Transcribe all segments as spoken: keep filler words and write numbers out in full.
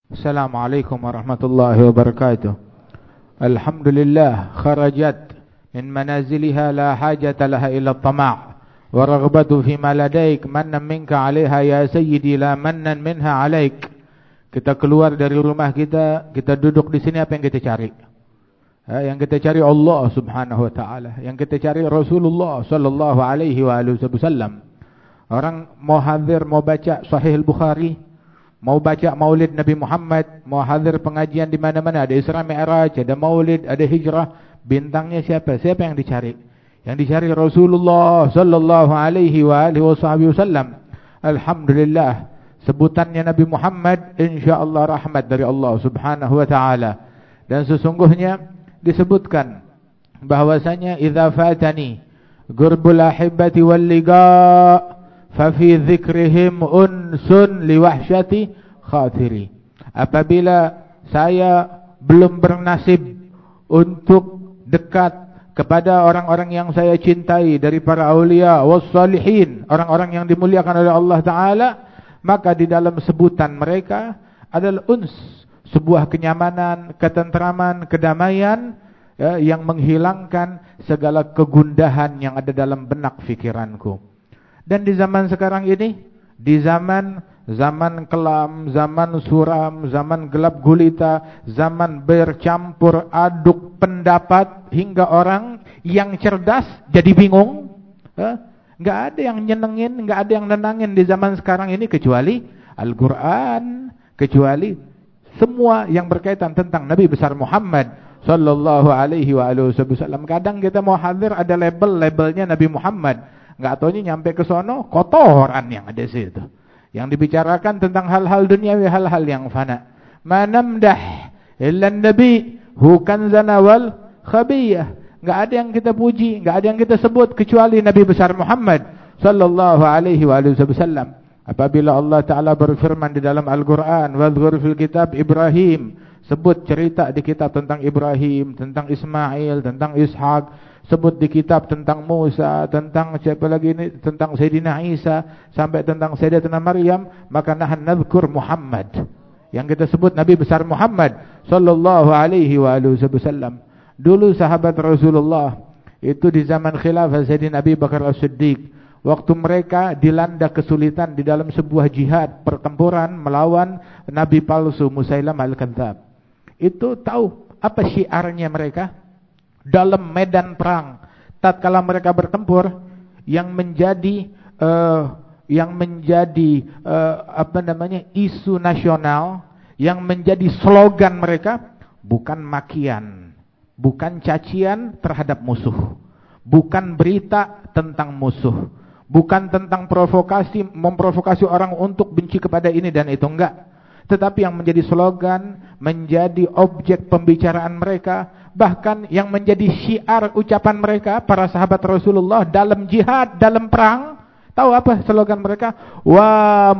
Assalamualaikum warahmatullahi wabarakatuh. Alhamdulillah kharajat min manaziliha la hajata laha illa at-tama' wa raghbatu fi ma ladaik mannan minka 'alaiha ya sayyidi la mannan minha 'alaik. Kita keluar dari rumah kita, kita duduk di sini, apa yang kita cari? Ya, yang kita cari Allah Subhanahu wa taala, yang kita cari Rasulullah sallallahu alaihi wa alihi wasallam. Orang mau hadir, mau baca Sahih Al-Bukhari, mau baca Maulid Nabi Muhammad, mau hadir pengajian di mana-mana, ada Isra Mi'raj, ada Maulid, ada hijrah, bintangnya siapa? Siapa yang dicari? Yang dicari Rasulullah sallallahu alaihi wa alihi wasallam. Alhamdulillah, sebutannya Nabi Muhammad insyaallah rahmat dari Allah Subhanahu wa taala. Dan sesungguhnya disebutkan bahwasanya idza fatani gurbul ahibati wal liqa fa fi dzikrihim unsun liwahsyati khatiri. Apabila saya belum bernasib untuk dekat kepada orang-orang yang saya cintai dari para aulia was salihin, orang-orang yang dimuliakan oleh Allah taala, maka di dalam sebutan mereka adalah uns, sebuah kenyamanan, ketentraman, kedamaian, ya, yang menghilangkan segala kegundahan yang ada dalam benak fikiranku. Dan di zaman sekarang ini, di zaman zaman kelam, zaman suram, zaman gelap gulita, zaman bercampur aduk pendapat, hingga orang yang cerdas jadi bingung, ya, nggak ada yang nyenengin, nggak ada yang nenangin di zaman sekarang ini kecuali Al-Quran, kecuali semua yang berkaitan tentang Nabi besar Muhammad sallallahu alaihi wa alihi wasallam. Kadang kita mau hadir ada label-labelnya Nabi Muhammad, nggak taunya nyampe ke sono kotoran yang ada situ. Yang dibicarakan tentang hal-hal duniawi, hal-hal yang fana. Manamdah illa nabi hukan zana wal khabiyah. Nggak ada yang kita puji, nggak ada yang kita sebut kecuali Nabi besar Muhammad sallallahu alaihi wa alihi wasallam. Apabila Allah Ta'ala berfirman di dalam Al-Quran, wadhkur fil kitab Ibrahim, sebut cerita di kitab tentang Ibrahim, tentang Ismail, tentang Ishak, sebut di kitab tentang Musa, tentang siapa lagi ini, tentang Sayyidina Isa, sampai tentang Sayyidatina Maryam, maka nahan nadhkur Muhammad. Yang kita sebut Nabi besar Muhammad sallallahu alaihi wa alihi wasallam. Dulu sahabat Rasulullah itu di zaman khilafah Sayyidina Abi Bakar As-Siddiq, waktu mereka dilanda kesulitan di dalam sebuah jihad pertempuran melawan nabi palsu Musailamah Al-Kadzdzab. Itu tahu apa syiarnya mereka dalam medan perang tatkala mereka bertempur, yang menjadi uh, yang menjadi uh, apa namanya isu nasional, yang menjadi slogan mereka bukan makian, bukan cacian terhadap musuh, bukan berita tentang musuh, bukan tentang provokasi, memprovokasi orang untuk benci kepada ini dan itu, enggak. Tetapi yang menjadi slogan, menjadi objek pembicaraan mereka, bahkan yang menjadi syiar ucapan mereka, para sahabat Rasulullah dalam jihad, dalam perang, tahu apa slogan mereka? Wa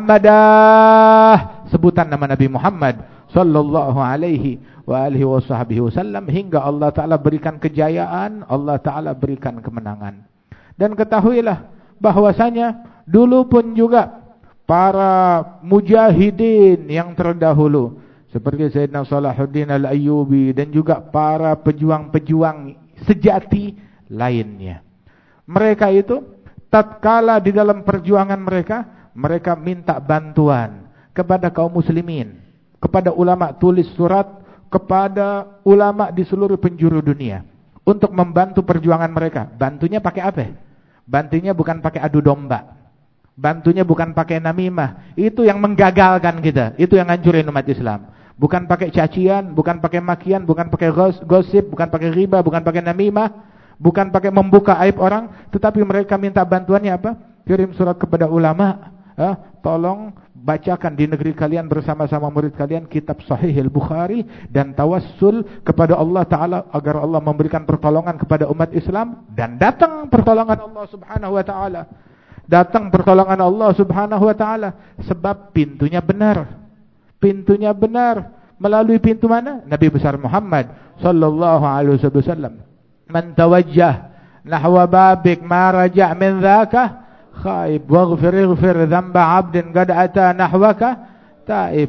Muhammadah, sebutan nama Nabi Muhammad sallallahu alaihi wa alihi wasallam, hingga Allah Ta'ala berikan kejayaan, Allah Ta'ala berikan kemenangan. Dan ketahuilah bahwasanya dulu pun juga para mujahidin yang terdahulu seperti Sayyidina Salahuddin Al-Ayyubi dan juga para pejuang-pejuang sejati lainnya, mereka itu tatkala di dalam perjuangan mereka, mereka minta bantuan kepada kaum muslimin, kepada ulama tulis surat, kepada ulama di seluruh penjuru dunia untuk membantu perjuangan mereka. Bantunya pakai apa? Bantunya bukan pakai adu domba, bantunya bukan pakai namimah, itu yang menggagalkan kita, itu yang ngancurin umat Islam. Bukan pakai cacian, bukan pakai makian, bukan pakai gosip, bukan pakai riba, bukan pakai namimah, bukan pakai membuka aib orang, tetapi mereka minta bantuannya apa? Kirim surat kepada ulama, eh, tolong bacakan di negeri kalian bersama-sama murid kalian kitab Sahih Al-Bukhari, dan tawassul kepada Allah Ta'ala agar Allah memberikan pertolongan kepada umat Islam. Dan datang pertolongan Allah Subhanahu wa ta'ala, datang pertolongan Allah Subhanahu wa ta'ala, sebab pintunya benar. Pintunya benar melalui pintu mana? Nabi besar Muhammad sallallahu alaihi wasallam. Man tawajjah nahwa babik ma raja' min dzaka khaib waghfir ighfir dzamba 'abdin qad ata nahwaka taib.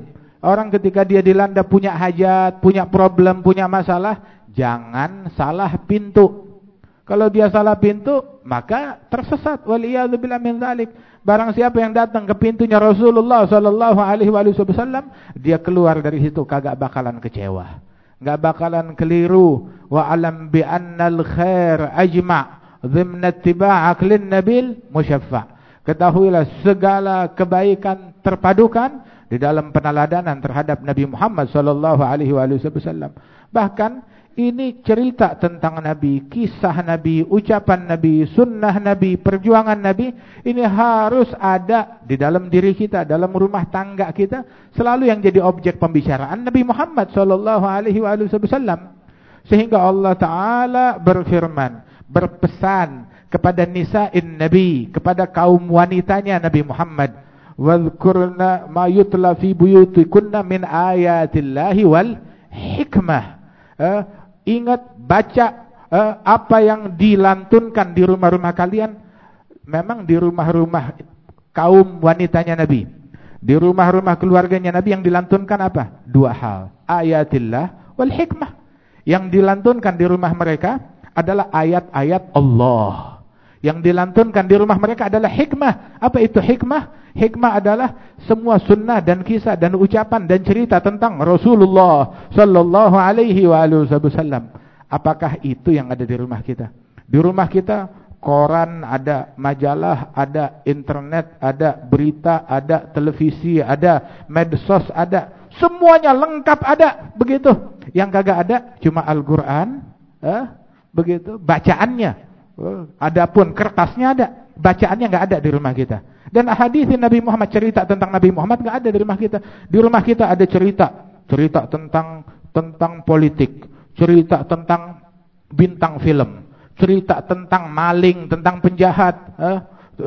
Orang ketika dia dilanda punya hajat, punya problem, punya masalah, jangan salah pintu. Kalau dia salah pintu, maka tersesat. Waliyadzubillah min dzalik. Barang siapa yang datang ke pintunya Rasulullah sallallahu alaihi wasallam, dia keluar dari situ kagak bakalan kecewa, enggak bakalan keliru. Wa alam bi annal khair ajma' dhimna ittiba'ak lin nabil musyaffa'. Ketahuilah segala kebaikan terpadukan di dalam peneladanan terhadap Nabi Muhammad sallallahu alaihi wasallam. Bahkan ini cerita tentang Nabi, kisah Nabi, ucapan Nabi, sunnah Nabi, perjuangan Nabi. Ini harus ada di dalam diri kita, dalam rumah tangga kita. Selalu yang jadi objek pembicaraan Nabi Muhammad sallallahu alaihi wasallam. Sehingga Allah Ta'ala berfirman, berpesan kepada nisa'in Nabi, kepada kaum wanitanya Nabi Muhammad. Wadhkurna ma yutla fi buyutikunna min ayatillahi wal hikmah. Eh, Ingat, baca eh, apa yang dilantunkan di rumah-rumah kalian. Memang di rumah-rumah kaum wanitanya Nabi, di rumah-rumah keluarganya Nabi yang dilantunkan apa? Dua hal, ayatillah wal hikmah. Yang dilantunkan di rumah mereka adalah ayat-ayat Allah. Yang dilantunkan di rumah mereka adalah hikmah. Apa itu hikmah? Hikmah adalah semua sunnah dan kisah dan ucapan dan cerita tentang Rasulullah sallallahu alaihi wasallam. Apakah itu yang ada di rumah kita? Di rumah kita koran ada, majalah ada, internet ada, berita ada, televisi ada, medsos ada, semuanya lengkap ada, begitu. Yang kagak ada cuma Al-Qur'an, eh, begitu, bacaannya. Adapun kertasnya ada, bacaannya nggak ada di rumah kita. Dan hadis Nabi Muhammad, cerita tentang Nabi Muhammad nggak ada di rumah kita. Di rumah kita ada cerita, cerita tentang tentang politik, cerita tentang bintang film, cerita tentang maling, tentang penjahat. Eh,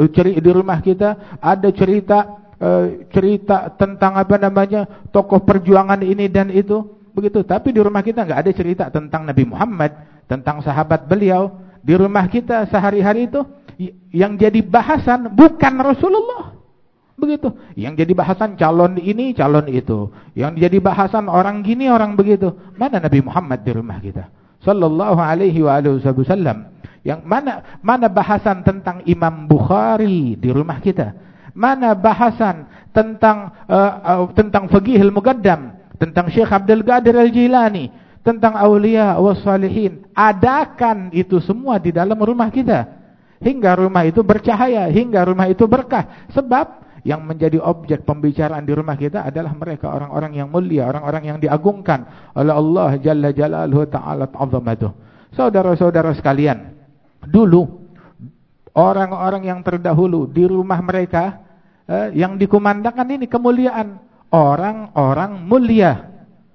di rumah kita ada cerita eh, cerita tentang apa namanya tokoh perjuangan ini dan itu, begitu. Tapi di rumah kita nggak ada cerita tentang Nabi Muhammad, tentang sahabat beliau. Di rumah kita sehari-hari itu yang jadi bahasan bukan Rasulullah, begitu. Yang jadi bahasan calon ini, calon itu. Yang jadi bahasan orang gini, orang begitu. Mana Nabi Muhammad di rumah kita sallallahu alaihi wasallam? Yang mana mana bahasan tentang Imam Bukhari di rumah kita? Mana bahasan tentang uh, uh, tentang Fiqhul Muqaddam, tentang Syekh Abdul Qadir Al-Jilani, tentang aulia wassalihin? Adakan itu semua di dalam rumah kita, hingga rumah itu bercahaya, hingga rumah itu berkah. Sebab yang menjadi objek pembicaraan di rumah kita adalah mereka orang-orang yang mulia, orang-orang yang diagungkan oleh Allah Jalla Jalaluhu Ta'ala Ta'azamatuh. Saudara-saudara sekalian, dulu orang-orang yang terdahulu di rumah mereka eh, yang dikumandangkan ini kemuliaan, orang-orang mulia.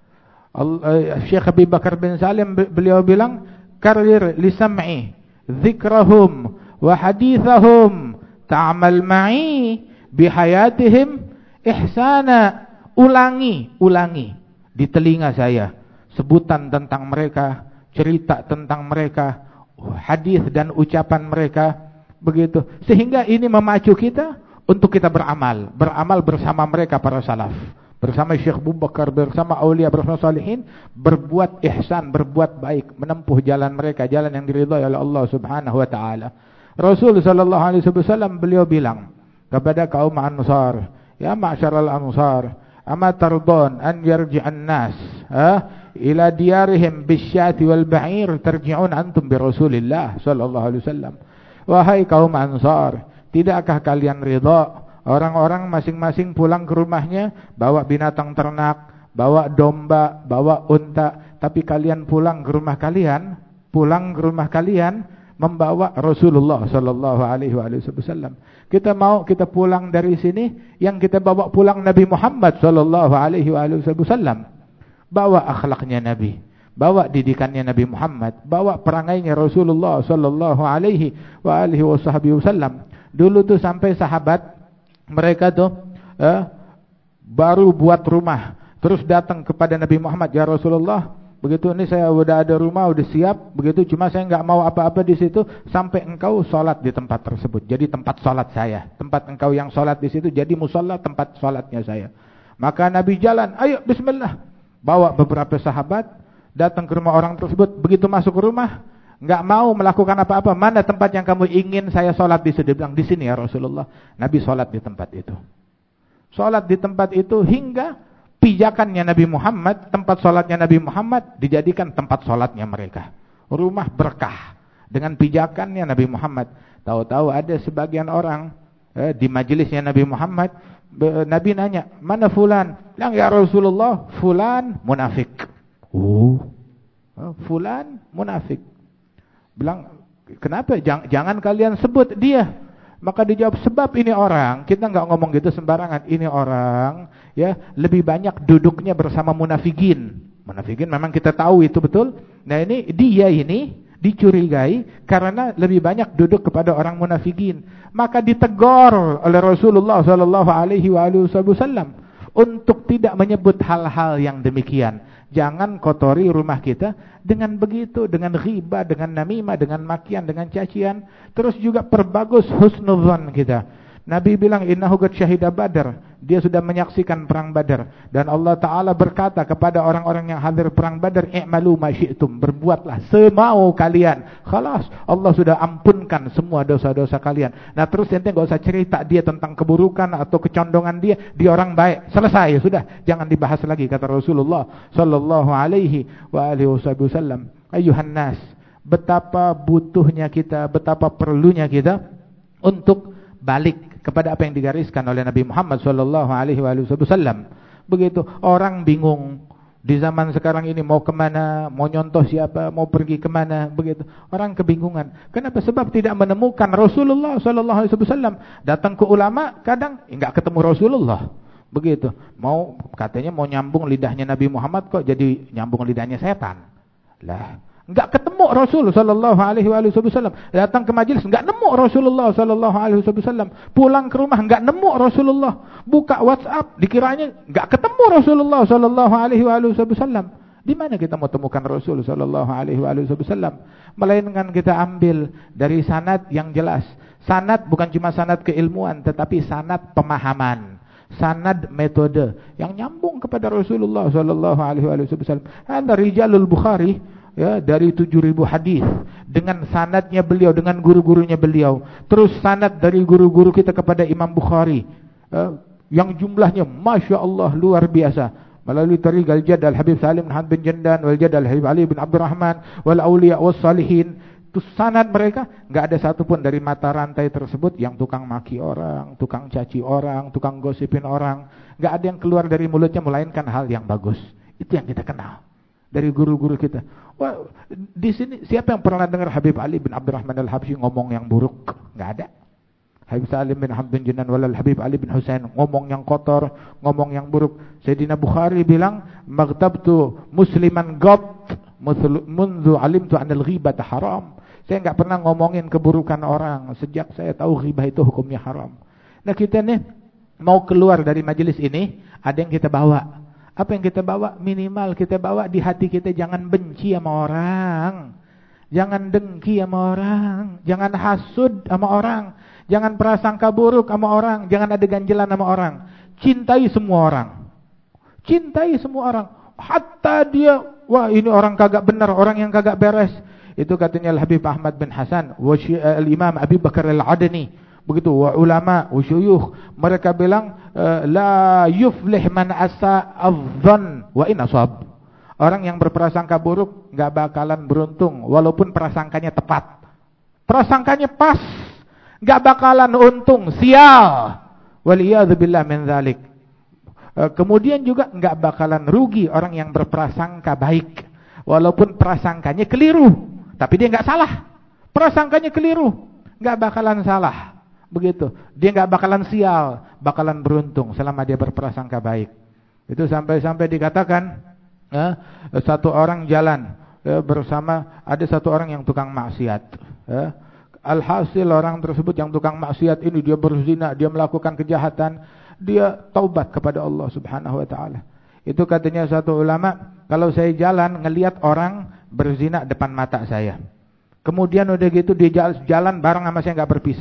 Syekh Abi Bakar bin Salim beliau bilang, karir li sam'i dzikrahum wa hadithahum ta'amal ma'i bihayatihim ihsana. Ulangi, ulangi di telinga saya sebutan tentang mereka, cerita tentang mereka, hadis dan ucapan mereka, begitu. Sehingga ini memacu kita untuk kita beramal, beramal bersama mereka para salaf, bersama Syekh Abu Bakar, bersama aulia, bersama salihin, berbuat ihsan, berbuat baik, menempuh jalan mereka, jalan yang diridhai oleh Allah Subhanahu wa taala. Rasul sallallahu alaihi wasallam beliau bilang kepada kaum Ansar, ya ma'syaral Ansar, ama tardun an yarji'an nas ha ila diyarihim bisyati wal ba'ir tarji'un antum bi Rasulillah sallallahu alaihi wasallam. Wahai kaum Ansar, tidakkah kalian ridha orang-orang masing-masing pulang ke rumahnya bawa binatang ternak, bawa domba, bawa unta, tapi kalian pulang ke rumah kalian, pulang ke rumah kalian membawa Rasulullah sallallahu alaihi wasallam. Kita mau kita pulang dari sini, yang kita bawa pulang Nabi Muhammad sallallahu alaihi wasallam. Bawa akhlaknya Nabi, bawa didikannya Nabi Muhammad, bawa perangainya Rasulullah sallallahu alaihi wasallam. Dulu tuh sampai sahabat mereka tuh eh, baru buat rumah, terus datang kepada Nabi Muhammad, ya Rasulullah, begitu ini saya udah ada rumah, udah siap, begitu, cuma saya nggak mau apa-apa di situ sampai engkau sholat di tempat tersebut. Jadi tempat sholat saya, tempat engkau yang sholat di situ jadi musola, tempat sholatnya saya. Maka Nabi jalan, ayo bismillah. Bawa beberapa sahabat, datang ke rumah orang tersebut. Begitu masuk ke rumah, enggak mau melakukan apa-apa. Mana tempat yang kamu ingin saya sholat di situ? Dia bilang, di sini ya Rasulullah. Nabi sholat di tempat itu. Sholat di tempat itu hingga pijakannya Nabi Muhammad, tempat sholatnya Nabi Muhammad dijadikan tempat sholatnya mereka. Rumah berkah dengan pijakannya Nabi Muhammad. Tahu-tahu ada sebagian orang eh, di majelisnya Nabi Muhammad, Nabi nanya, mana fulan? Bilang, ya Rasulullah, fulan munafik. Oh, fulan munafik. Bilang, kenapa? Jangan, jangan kalian sebut dia. Maka dijawab, sebab ini orang, kita nggak ngomong gitu sembarangan. Ini orang, ya, lebih banyak duduknya bersama munafikin. Munafikin memang kita tahu itu betul. Nah ini dia ini dicurigai karena lebih banyak duduk kepada orang munafikin. Maka ditegur oleh Rasulullah Sallallahu Alaihi Wasallam untuk tidak menyebut hal-hal yang demikian. Jangan kotori rumah kita dengan begitu, dengan ghibah, dengan namimah, dengan makian, dengan cacian. Terus juga perbagus husnudzon kita. Nabi bilang, innahu qad syahida Badar. Dia sudah menyaksikan perang Badar. Dan Allah Ta'ala berkata kepada orang-orang yang hadir perang Badar, i'malu ma syi'tum, berbuatlah semau kalian. Khalas, Allah sudah ampunkan semua dosa-dosa kalian. Nah terus ente enggak usah cerita dia tentang keburukan atau kecondongan dia. Dia orang baik. Selesai, sudah. Jangan dibahas lagi, kata Rasulullah Sallallahu Alaihi wa alihi wasallam. Ayuhan nas, betapa butuhnya kita, betapa perlunya kita untuk balik kepada apa yang digariskan oleh Nabi Muhammad Sallallahu Alaihi Wasallam. Begitu orang bingung di zaman sekarang ini mau kemana, mau nyontoh siapa, mau pergi kemana, begitu orang kebingungan. Kenapa? Sebab tidak menemukan Rasulullah Sallallahu Alaihi Wasallam. Datang ke ulama kadang enggak ketemu Rasulullah. Begitu. Mau katanya mau nyambung lidahnya Nabi Muhammad kok jadi nyambung lidahnya setan. Lah. Enggak ketemu Rasul Sallallahu Alaihi Wasallam. Datang ke majelis enggak nemu Rasulullah Sallallahu Alaihi Wasallam. Pulang ke rumah enggak nemu Rasulullah. Buka WhatsApp dikiranya enggak ketemu Rasulullah Sallallahu Alaihi Wasallam. Di mana kita mau temukan Rasul Sallallahu Alaihi Wasallam? Melainkan kita ambil dari sanad yang jelas. Sanad bukan cuma sanad keilmuan, tetapi sanad pemahaman. Sanad metode yang nyambung kepada Rasulullah Sallallahu Alaihi Wasallam. Ada rijalul Bukhari, ya, dari tujuh ribu hadis dengan sanadnya beliau, dengan guru-gurunya beliau. Terus sanad dari guru-guru kita kepada Imam Bukhari, ya, yang jumlahnya Masya Allah luar biasa. Melalui tariq al-Jad al-Habib Salim bin Hamad bin Jandan, wal-Jad al-Habib Ali bin Abdurrahman, wal-Awliya was-Salihin. Itu sanad mereka, enggak ada satupun dari mata rantai tersebut yang tukang maki orang, tukang caci orang, tukang gosipin orang. Enggak ada yang keluar dari mulutnya melainkan hal yang bagus. Itu yang kita kenal dari guru-guru kita. Wah, di sini siapa yang pernah dengar Habib Ali bin Abdurrahman al-Habsyi ngomong yang buruk? Enggak ada. Habib Salim bin Hamad bin Jandan wal Habib Ali bin Husain ngomong yang kotor, ngomong yang buruk. Sayyidina Bukhari bilang, "Maghtabtu musliman gat mundu alimtu anil ghibata haram." Saya enggak pernah ngomongin keburukan orang sejak saya tahu ghibah itu hukumnya haram. Nah, kita nih mau keluar dari majelis ini, ada yang kita bawa. Apa yang kita bawa? Minimal kita bawa di hati kita jangan benci sama orang, jangan dengki sama orang, jangan hasud sama orang, jangan prasangka buruk sama orang, jangan ada ganjelan sama orang. Cintai semua orang, cintai semua orang, hatta dia, wah ini orang kagak benar, orang yang kagak beres. Itu katanya Al-Habib Ahmad bin Hasan, Al-Imam Abi Bakar Al-Adani, begitu, wa ulama, wa syuyukh, mereka bilang la yuflih man asa adh-dhann wa in asab. Orang yang berprasangka buruk enggak bakalan beruntung walaupun prasangkanya tepat. Prasangkanya pas, enggak bakalan untung, sial. Waliyadzubillah min dzalik. Kemudian juga enggak bakalan rugi orang yang berprasangka baik walaupun prasangkanya keliru, tapi dia enggak salah. Prasangkanya keliru, enggak bakalan salah. Begitu, dia nggak bakalan sial, bakalan beruntung selama dia berprasangka baik. Itu sampai-sampai dikatakan, ya, satu orang jalan, ya, bersama ada satu orang yang tukang maksiat. Ya. Alhasil orang tersebut yang tukang maksiat ini dia berzina, dia melakukan kejahatan, dia taubat kepada Allah Subhanahu Wa Taala. Itu katanya satu ulama, kalau saya jalan ngelihat orang berzina depan mata saya, kemudian udah gitu dia jalan bareng sama saya nggak berpisah.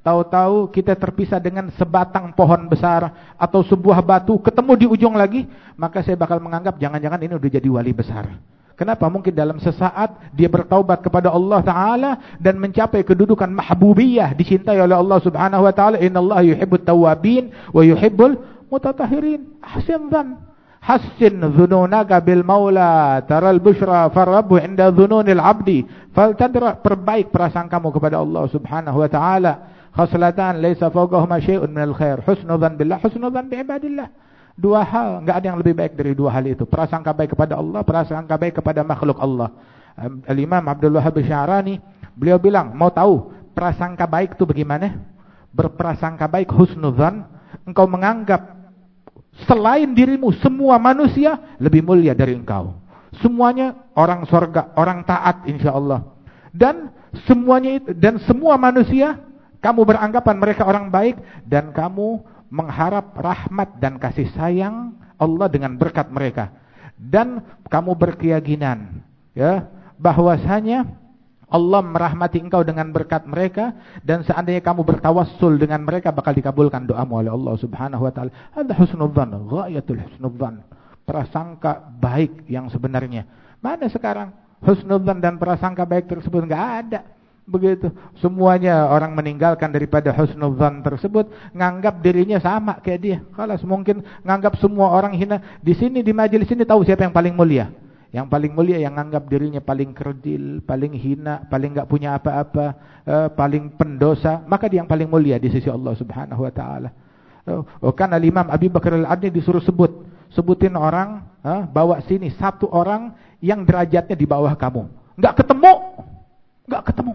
tahu-tahu kita terpisah dengan sebatang pohon besar atau sebuah batu, ketemu di ujung lagi, maka saya bakal menganggap jangan-jangan ini udah jadi wali besar. Kenapa? Mungkin dalam sesaat dia bertaubat kepada Allah Ta'ala dan mencapai kedudukan mahbubiyah, dicintai oleh Allah Subhanahu Wa Ta'ala. Innallaha yuhibbut tawwabin wa yuhibbul mutatahhirin. Ahsin dhan, hassin dhununaka bil maula taral bushra farabbu inda dhununil abdi faltadra. Perbaik prasangkamu kepada Allah Subhanahu Wa Ta'ala. Khaslatan laysa fawqahuma syai'un minal khair, husnul dhan billah, husnul dhan bi ibadillah. Dua hal, enggak ada yang lebih baik dari dua hal itu. Prasangka baik kepada Allah, prasangka baik kepada makhluk Allah. Al-Imam Abdul Wahhab Sya'rani, beliau bilang, mau tahu prasangka baik itu bagaimana? Berprasangka baik, husnudzan, engkau menganggap selain dirimu semua manusia lebih mulia dari engkau. Semuanya orang surga, orang taat insyaallah. Dan semuanya itu, dan semua manusia kamu beranggapan mereka orang baik, dan kamu mengharap rahmat dan kasih sayang Allah dengan berkat mereka, dan kamu berkeyakinan ya bahwasanya Allah merahmati engkau dengan berkat mereka, dan seandainya kamu bertawassul dengan mereka bakal dikabulkan doamu oleh Allah Subhanahu Wa Ta'ala. Ada husnudzan, ghayatul husnudzan, prasangka baik yang sebenarnya. Mana sekarang husnudzan dan prasangka baik tersebut? Enggak ada. Begitu, semuanya orang meninggalkan daripada husnudzan tersebut, nganggap dirinya sama kayak dia. Kalau mungkin nganggap semua orang hina. Di sini di majelis ini tahu siapa yang paling mulia? Yang paling mulia yang nganggap dirinya paling kerdil, paling hina, paling enggak punya apa-apa, eh, paling pendosa, maka dia yang paling mulia di sisi Allah Subhanahu Wa Ta'ala. Oh, kan Al-Imam Abi Bakar Al-Adni disuruh sebut, sebutin orang, eh, bawa sini satu orang yang derajatnya di bawah kamu. Enggak ketemu, enggak ketemu.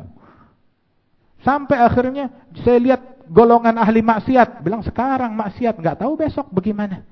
Sampai akhirnya saya lihat golongan ahli maksiat, bilang sekarang maksiat, enggak tahu besok bagaimana.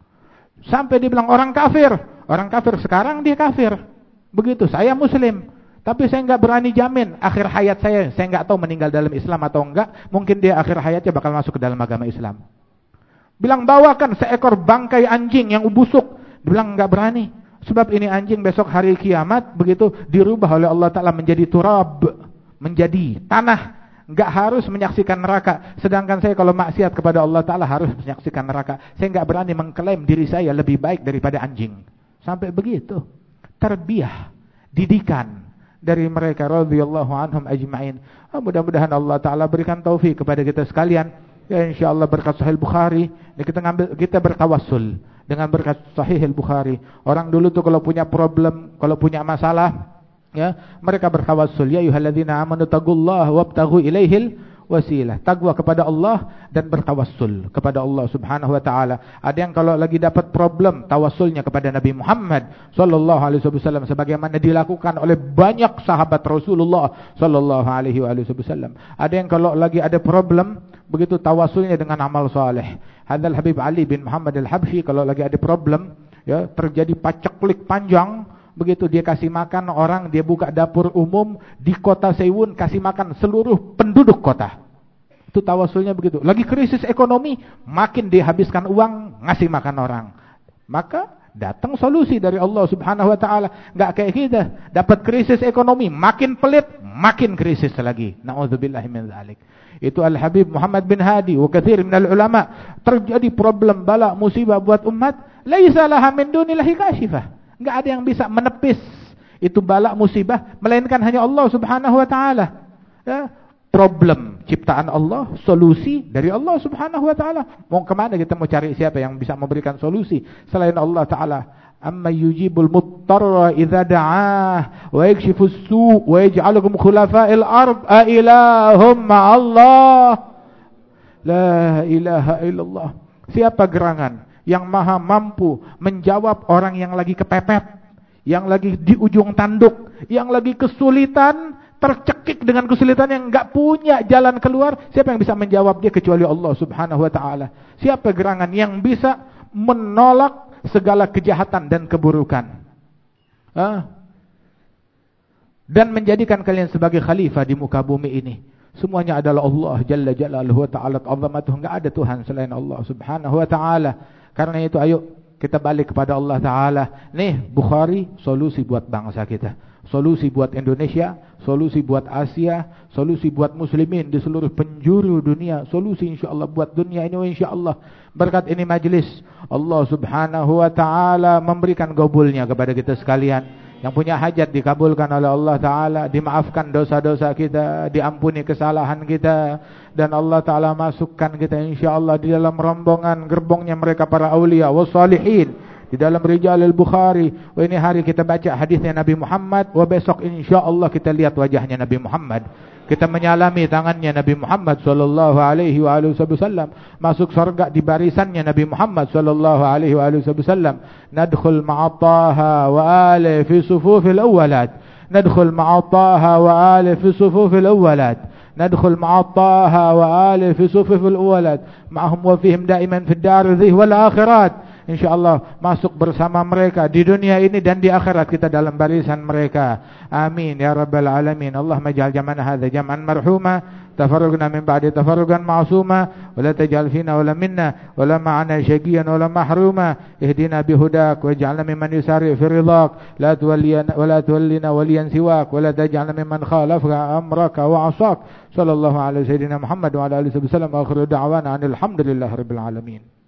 Sampai dia bilang orang kafir, orang kafir sekarang dia kafir. Begitu, saya muslim, tapi saya enggak berani jamin akhir hayat saya, saya enggak tahu meninggal dalam Islam atau enggak. Mungkin dia akhir hayatnya bakal masuk ke dalam agama Islam. Bilang bawakan seekor bangkai anjing yang busuk, dia bilang enggak berani. Sebab ini anjing besok hari kiamat begitu dirubah oleh Allah Ta'ala menjadi turab, menjadi tanah. Enggak harus menyaksikan neraka. Sedangkan saya kalau maksiat kepada Allah Ta'ala harus menyaksikan neraka. Saya enggak berani mengklaim diri saya lebih baik daripada anjing. Sampai begitu. Tarbiyah, didikan dari mereka radhiyallahu anhum ajma'in. Oh, mudah-mudahan Allah Ta'ala berikan taufik kepada kita sekalian. Ya insyaallah berkat Sahih Bukhari, kita ngambil, kita bertawassul dengan berkat Sahih Bukhari. Orang dulu tuh kalau punya problem, kalau punya masalah, ya, mereka bertawassul, ya ayyuhalladzina amanu taqullaha wabtaghu ilaihil wasilah. Takwa kepada Allah dan bertawassul kepada Allah Subhanahu Wa Ta'ala. Ada yang kalau lagi dapat problem, tawassulnya kepada Nabi Muhammad sallallahu alaihi wasallam, sebagaimana dilakukan oleh banyak sahabat Rasulullah sallallahu alaihi wasallam. Ada yang kalau lagi ada problem, begitu tawassulnya dengan amal saleh. Hadal Habib Ali bin Muhammad Al-Habsyi kalau lagi ada problem, ya, terjadi paceklik panjang, begitu dia kasih makan orang, dia buka dapur umum di kota Sewun, kasih makan seluruh penduduk kota. Itu tawassulnya begitu. Lagi krisis ekonomi, makin dihabiskan uang ngasih makan orang. Maka datang solusi dari Allah Subhanahu Wa Ta'ala. Enggak kayak kita, dapat krisis ekonomi, makin pelit, makin krisis lagi. Na'udzubillahi min dzalik. Itu Al-Habib Muhammad bin Hadi wa katsir minal ulama, terjadi problem bala musibah buat umat, laisa laha min dunillahi kashifah. Enggak ada yang bisa menepis itu bala musibah melainkan hanya Allah Subhanahu Wa Ta'ala. Ya, problem ciptaan Allah, solusi dari Allah Subhanahu Wa Ta'ala. Mau kemana kita mau cari siapa yang bisa memberikan solusi selain Allah Ta'ala? Amma yujibul muttarra idza da'ah wa yakshifus su' wa yaj'alukum khulafa'il ard a ilahum ma'allah. La ilaha illallah. Siapa gerangan yang maha mampu menjawab orang yang lagi kepepet, yang lagi di ujung tanduk, yang lagi kesulitan, tercekik dengan kesulitan, yang enggak punya jalan keluar? Siapa yang bisa menjawab dia kecuali Allah Subhanahu Wa Ta'ala? Siapa gerangan yang bisa menolak segala kejahatan dan keburukan, ah, dan menjadikan kalian sebagai khalifah di muka bumi ini? Semuanya adalah Allah Jalla Jalaluhu wa Ta'ala azamatuh. Enggak ada Tuhan selain Allah Subhanahu Wa Ta'ala. Karena itu ayo kita balik kepada Allah Ta'ala. Nih Bukhari solusi buat bangsa kita, solusi buat Indonesia, solusi buat Asia, solusi buat muslimin di seluruh penjuru dunia, solusi insyaallah buat dunia ini insyaallah. Berkat ini majlis, Allah Subhanahu wa taala memberikan gabulnya kepada kita sekalian. Yang punya hajat dikabulkan oleh Allah Ta'ala, dimaafkan dosa-dosa kita, diampuni kesalahan kita, dan Allah Ta'ala masukkan kita insyaAllah di dalam rombongan gerbongnya mereka para awliya wa salihin, di dalam Rijal al-Bukhari. Wah, ini hari kita baca hadisnya Nabi Muhammad, wah besok insyaAllah kita lihat wajahnya Nabi Muhammad, kita menyalami tangannya Nabi Muhammad sallallahu alaihi wa alihi wasallam, masuk surga di barisannya Nabi Muhammad sallallahu alaihi wa alihi wasallam. Nadkhul ma'ataha wa ali fi sufufil awwalat, nadkhul ma'ataha wa ali fi sufufil awwalat, nadkhul ma'ataha wa ali fi sufufil awwalat, ma'hum wa fihim daiman fid dar dhih wal akhirat. InsyaAllah masuk bersama mereka di dunia ini dan di akhirat kita dalam barisan mereka. Amin ya rabbal alamin. Allahumma ij'al jam'ana hadza jam'an marhuma, tafarrugna min ba'di tafarrugan ma'suma, wa la taj'al fina wa la minna wa la ma'ana syaqiyan wa la mahruma. Ihdina bihudak waj'alna mimman yusari fi ridhak, la tuwallina wa la tuwallina waliyan siwak, wa la taj'alna mimman khalafaka amraka wa 'asak. Sallallahu alaihi sayyidina Muhammad wa ala alihi wasallam. Akhiru da'wana alhamdulillahi rabbil alamin.